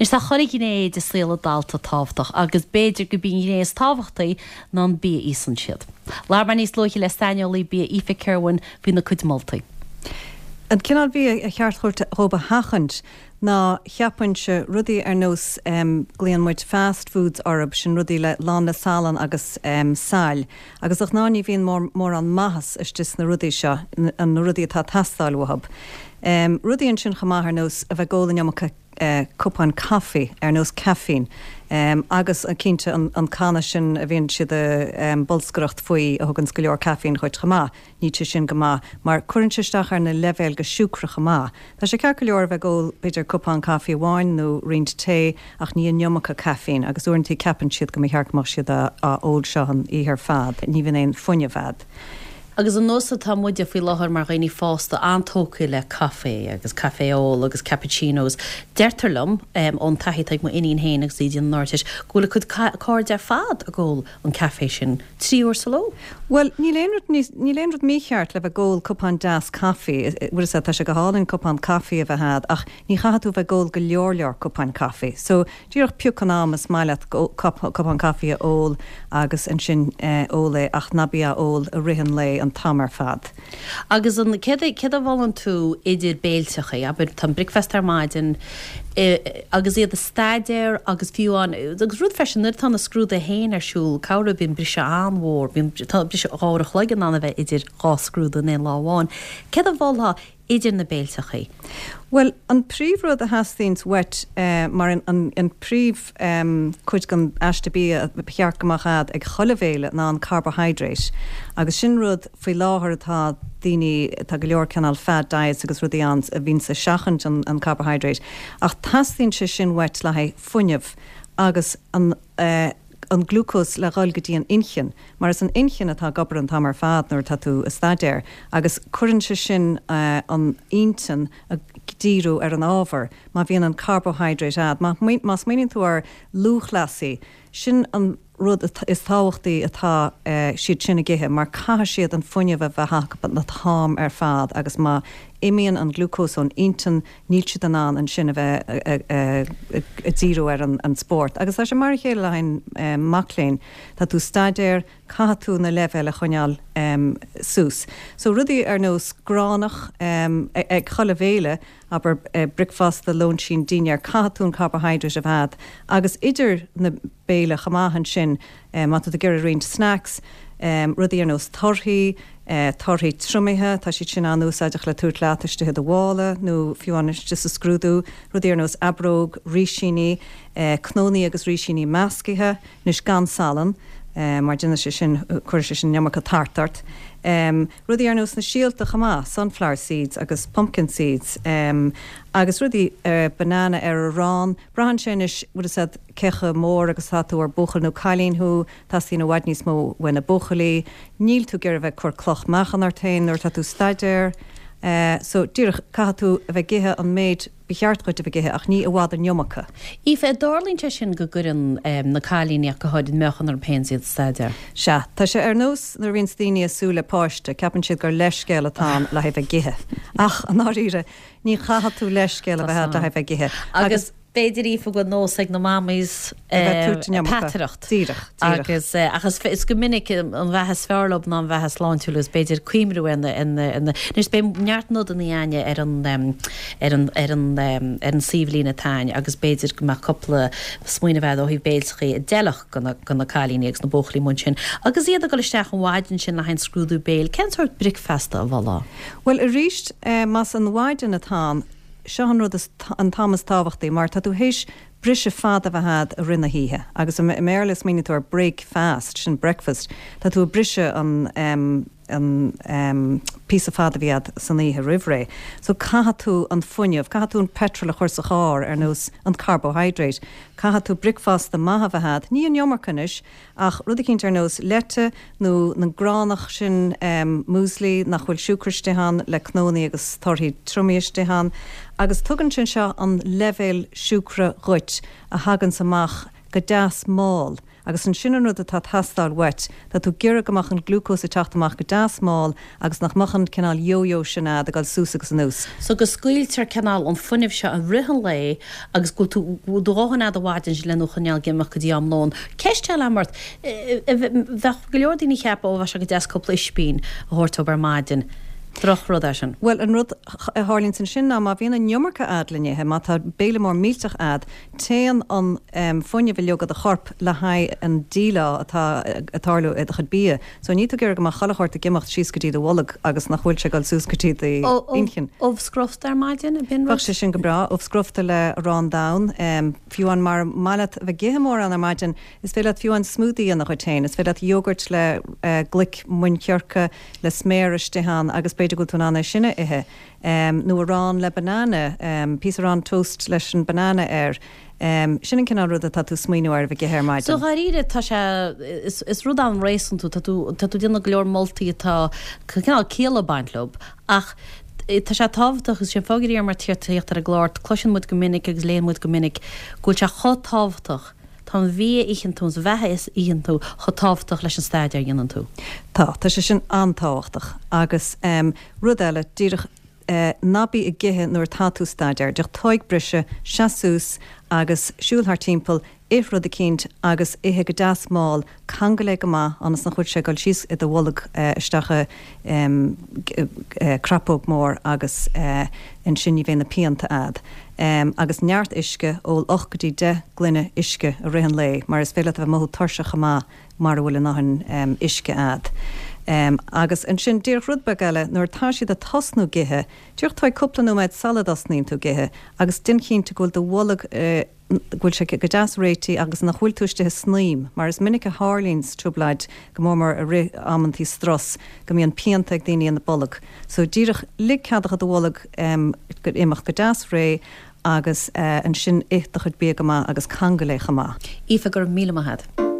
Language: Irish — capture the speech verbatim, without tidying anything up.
Is tá chonig gné de sléle dalta táhachtach agus béidir go bíon gnééis táhachtaí ná an bí ísan siad. Lár mar níos loiche le staineolaí bí ife ceirhain hí na cuid moltaí. An cinál bhí a cheartúirt thóba hachant ná cheapainse rudaí ar nós um, gléanmuid fast foods orb sin rudaí le lán le salan agus um, sáil. Agus ach nání bhíon mór, mór an maithas istis na rudaí seo, an rudaí atá tastáil wahab. Um, rudaí an sin chamá ar nós a bheith ggóla neamach uh, cupán caffé ar nós caffín. Um, agus a cínte an, an cána sin a bhíonn siad a um, bolscrocht faoi a thugann go leor caffín chuid chamá, níte sin go má, mar cuirintisteach ar na levéil go siúcra chamá. Tá sé cear go leor bheith ggóil beidir cupán caffé bháin nó riint té ach ní neamacha caffín, agus uintí ceapan siad go mbearc mar siad a, a óil seo an íhar fad, ní bhíon éon funne fad. Agus an nósa tá muide faoi láthir mar réí fásta antóca le caffé agus cafféol agus cappuccinos. Deirtarlam um, ón taithí ag mo iníon héin agus iad an náirtis, gúla chud cáir ar fad a ggóil an caffé sin trí uair sa ló? Well, ní léonrad mícheart le bheith ggóil cupán das caffé, bhfuil sa tá sé go hálann cupán caffé a bheith had, ach ní chaú bheith ggóil go leor leor cupán caffé. So díoch piúcanám is máile cupán caffé a ól agus an sin óla ach nabí a ól a rihan le an tamar fad. Agus an ced a bhlan tú idir béiltecha, aber tan bricfest ar maidin, e, agus iad a staidir agus fiúán, agus rúd fesin nid tan a scrúd a héin ar siúl, cára bín brise anmhór, bín brise árach legan anna bheith idir gá scrúd an éon láháin. Ced a bhla idir na béiltecha? Well, an príomhród a hastíns wet uh, mar an, an, an príomh um, chuid gan eistabí a pearc goachad ag cholevéile ná an carbohydrate. Agus sin rud faoi láthair atá daoine tá go leor canal fat diets agus rudí ans a bhín sa seachant an, an carbohydrate. Ach tastín se sin wet le haid funineh agus an uh, an glucose le gáil gotí an inchean, mar is an inchean atá gobar an tamar fad nuair tá tú a staidir, agus cuirinse sin uh, an intan a díú ar an ábhar, má bhíon an carbohydrate ad, má más míonn tú ar lúchlasí, sin an rud is táhachtaí atá uh, siad sinna githe, mar cai siad an funineh bheith hacha na tám ar fad, agus má imíonn an glucose ón intan níl siad an an an sinna bheith a díú ar an, an sport. Agus tá sé mar chéile lein um, macléin, tá tú staidir catú na level a chuneal um, sús. So rudí ar nós gránach um, ag cholevéile, aber uh, bricfast the lón sin daine ar catún carbohydrate a bhad, agus idir na béile chamáhan sin um, má tú a gur riint snacks, um, rudí ar nós torthaí, Uh, torthaí trumithe, tá si sin anú saideach le túirt leataiste a bhála, nó fiúanis just a scrúdú, rudí ar nós abróg, rísíní, uh, cnónaí agus rísíní meascaithe, nus gan salan, uh, mar dine sé sin chuir sé sin neamach a tartart. Um, rudí ar nós na síalta chamá, sunflower seeds agus pumpkin seeds, um, agus rudí uh, banana ar a rán, brahan sin is bud is said cecha mór agus hatú ar buchal nó cailín hu, tas tí na waid níos mó wena buchalí, níl tú gur a bheith chur cloch machan ar tain, nor tatú staidir, uh, so dúrach catú a bheith githe an méid beart chuid a bheith githe ach ní a bhád an neamacha. Íf é dálínte sin go gurann um, na cailíneach go háid mechan ar pénsiad staidir? Se, tá sé ar nós nar bhíonn daoine asúla páiste, ceapann siad gur leiscéil atá le haibh githe. Ach, an áíre, ní chaithe tú leiscéil a bheith le haibh githe. Agus beidir ífa go nós ag na mámaís pataracht. Agus achas is go minic an bheithas fearlob ná an bheithas láintúlas beidir cuimrú in the nus bé neart nód an íine ar an ar an ar an ar an síomhlína tain agus beidir go mar coppla smuoine bheith ó híh béilsaí dealach gan na cailíní agus na bochlaí mun sin. Agus iad a go leisteach an bhaidin sin na hain scrúdú béil, cén sort bricfesta a bhá? Well, a ríist mas an bhaidin atá Sean rud an Thomas táhachtaí, mar tá tú héis brise fad a bheit had a rinne híthe. Agus a méirlas mína tú ar break fast, sin breakfast, tá tú brise an, um, an um, pí a fad a bhíad san íthe rihré. So caithe tú an funineh, caithe tú an petrol a chuir sa chár ar nós an carbohydrate, caithe tú bricfast a maithe bheit had, ní an jomarcanis, ach rud cinint ar nós lete nó na gránach sin um, múslí nach bhfuil siúcristehan le cnónaí agus torthaí trumíistehan, agus tugann sin seo an levéil siúcra ruit a hagan samach go deas máil agus an sin rud atá tastal wet, dat tú gira goach an glúcós a teachtamach go dasmáil agus nach machchan canál yo-yo sinna a gal súsagus an nús. So go scuiltear canál an funineh se an rihan lei agus go tú dóhan a bháin le nó chaneal gimach go dtí am lón. Ceiste lemart bheith go leordíní cheap ó bhe se go deascopla ispín a thuirtóbar maidin. Droch rud sin. Well an rud hálín san sin ná má bhíon an jommarcha adlinne má tá béle mór mílteach ad téan an um, funne bhil jogad a chorp le haid an díla atá atáú a chud bí. So ní gur go má chalachart a gimacht síos gotí bhlag agus nach bhfuil se gal sús gotí inchin. Ó scroft ar maidin a bin sé sin go bra ó scrofta le rán da um, fiúan mar mallat bheith gihemór an ar maidin is féile fiúan smoothie an nach chutéin, is féile jogurt le uh, glic muinceorcha le sméiristehan agus beidir go tún anna sinne ihe. Um, nu rán le banana, um, pí rán toast leis an banana air. Um, Sinna cinná rud a tú smaoinú ar bh githir maidin. So chaíre tá se is, is rud an rééisan tú tá tú dina glór moltaí atá cinál céala baintlob ach tá sé táhaach is sin fágirí ar mar tíirtaíocht ar a gláirt cloisian mud go minic agus léon mud go minic gúil se chotáhaach. Tá bhí íchan túns bheitthe is íon tú chotáhaach leis an stáidir dhéanaan tú. Tá, tá sé sin antáhachtach agus um, rud eile díirech uh, nabí i githe nuair táú stáidir, deach toig brise, seaús agus siúlthar timppel ifrud a cinint agus ihe go dasmáil cangala go má anas nach chuid se gáil síos i do bhlag uh, isteacha um, uh, crapóg mór agus uh, in sinní bhéna peanta ad. Um, agus neart isce ó och gotí de glunne isce a rihan lei, mar is féile a bheith mothú tarseach má mar bhfuil nachan um, isce ad. Um, agus an sin dír rudba geile nuair tá siad a tasnú githe, dúirt tá copplanú méid saladas níon tú githe, agus din cínta ghfuil do bhlag uh, ghfuil se go deas réiti agus nach bhfuil túiste sníim, mar is minic a hálíns trúblaid go mór a ré ammantí stras go míon peanta ag daoine an na bollag. So díirech lig cadach a do bhlag um, go imach go deas ré agus uh, an sin éach chud bí go má agus cangalécha má. Ífa gur míle mahad.